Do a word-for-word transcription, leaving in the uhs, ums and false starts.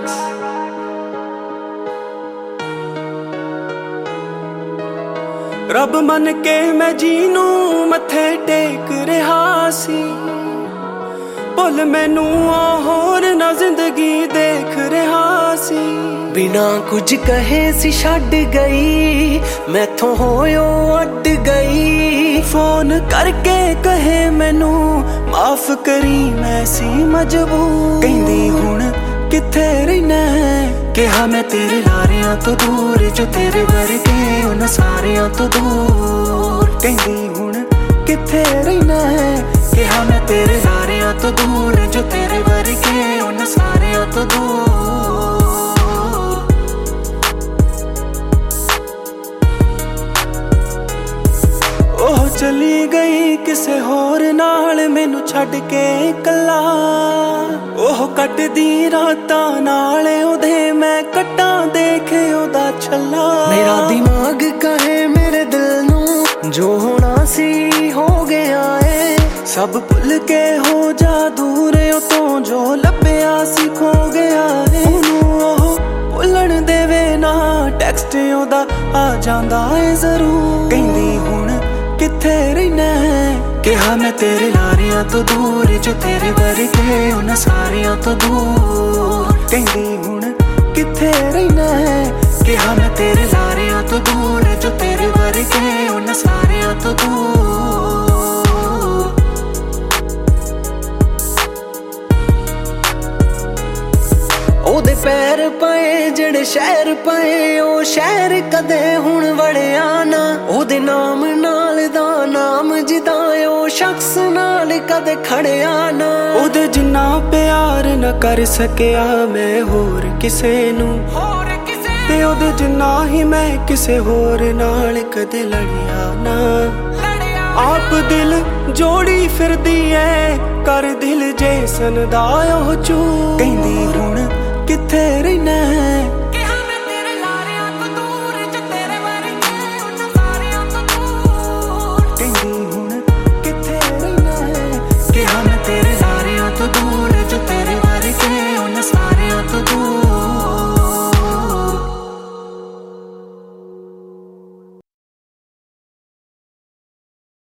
tracks. ਰੱਬ ਮੰਨ ਕੇ ਮੈਂ ਜੀਨੂੰ ਮੱਥੇ ਟੇਕ ਰਿਹਾ ਸੀ, ਭੁੱਲ ਮੈਨੂੰ ਆ ਹੋਰ ਨਾ ਜ਼ਿੰਦਗੀ ਦੇਖ ਰਿਹਾ ਸੀ। ਬਿਨਾ ਕੁਝ ਕਹੇ ਸੀ ਛੱਡ ਗਈ, ਮੈਥੋਂ ਹੋਇਓ ਅੱਡ ਗਈ। ਫੋਨ ਕਰਕੇ ਕਹੇ ਮੈਨੂੰ ਮਾਫ ਕਰੀ ਮੈਂ ਸੀ ਮਜਬੂਰ। ਕਹਿੰਦੀ ਹੁਣ ਕਿੱਥੇ ਰਹਿਣਾ, ਕਿਹਾ ਮੈਂ ਤੇਰੇ ਲਾਰਿਆਂ ਤੋਂ ਦੂਰ, ਜੋ ਤੇਰੇ ਵਰਗੇ ਉਹਨਾਂ ਸਾਰਿਆਂ ਤੋਂ ਦੂਰ। ਕਹਿੰਦੀ ਹੁਣ ਕਿੱਥੇ ਰਹਿਣਾ, ਕਿਹਾ ਮੈਂ ਤੇਰੇ ਲਾਰਿਆਂ ਤੋਂ ਦੂਰ, ਜੋ ਤੇਰੇ ਵਰਗੇ ਉਹਨਾਂ ਸਾਰਿਆਂ ਤੋਂ ਦੂਰ। ਉਹ ਚਲੀ ਗਈ ਕਿਸੇ ਹੋਰ ਨਾਲ ਮੈਨੂੰ ਛੱਡ ਕੇ ਇਕੱਲਾ, ਉਹ ਕੱਟਦੀ ਰਾਤਾਂ ਨਾਲ ਉਹਦੇ ਮੈਂ ਕੱਟਾਂ ਦੇਖ ਉਹਦਾ ਛੱਲਾ। ਮੇਰਾ ਦਿਮਾਗ ਕਹੇ ਮੇਰੇ ਦਿਲ ਨੂੰ ਜੋ ਹੋਣਾ ਸੀ ਹੋ ਗਿਆ ਏ, ਸਭ ਭੁੱਲ ਕੇ ਹੋ ਜਾ ਦੂਰ ਉਹ ਤੋਂ, ਜੋ ਲੱਭਿਆ ਸੀ ਖੋ ਗਿਆ ਏ। ਉਹਨੂੰ ਉਹ ਭੁੱਲਣ ਦੇਵੇ ਨਾ, ਟੈਕਸਟ ਉਹਦਾ ਆ ਜਾਂਦਾ ਏ ਜ਼ਰੂਰ। ਕਹਿੰਦੀ ਹੁਣ ਕਿੱਥੇ ਰਹਿਣਾ, ਕਿਹਾ ਮੈਂ ਤੇਰੇ ਲਾਰਿਆਂ ਤੋਂ ਦੂਰ, ਜੋ ਤੇਰੇ ਵਰਗੇ ਉਹਨਾਂ ਸਾਰਿਆਂ ਤੋਂ ਦੂਰ। ਕਹਿੰਦੀ ਹੁਣ ਕਿੱਥੇ ਰਹਿਣਾ, ਕਿਹਾ ਮੈਂ ਤੇਰੇ ਲਾਰਿਆਂ ਤੋਂ ਦੂਰ, ਜੋ ਤੇਰੇ ਵਰਗੇ ਉਹਨਾਂ ਸਾਰਿਆਂ ਤੋਂ ਦੂਰ। ਉਹਦੇ ਪੈਰ ਪਏ ਜਿਹੜੇ ਸ਼ਹਿਰ ਪਏ, ਉਹ ਸ਼ਹਿਰ ਕਦੇ ਹੁਣ ਵੜਿਆ ਨਾ। ਉਹਦੇ ਨਾਮ ਨਾਲ ਦਾ ਨਾਮ ਜਿੱਦਾਂ ਉਹ ਸ਼ਖਸ ਨਾਲ ਕਦੇ ਖੜਿਆ ਨਾ। ਉਹਦੇ ਜਿੰਨਾ ਪਿਆਰ ਨਾ ਕਰ ਸਕਿਆ ਮੈਂ ਹੋਰ ਕਿਸੇ ਨੂੰ, ਤੇ ਉਹਦੇ ਜਿੰਨਾ ਹੀ ਮੈਂ ਕਿਸੇ ਹੋਰ ਨਾਲ ਕਦੇ ਲੜਿਆ ਨਾ। ਆਪ ਦਿਲ ਜੋੜੀ ਫਿਰਦੀ ਐ ਕਰ ਦਿਲ ਜੇਸਨ ਦਾ ਉਹ ਚੂ। ਕਹਿੰਦੀ ਹੁਣ ਕਿੱਥੇ ਰਹਿਣਾ,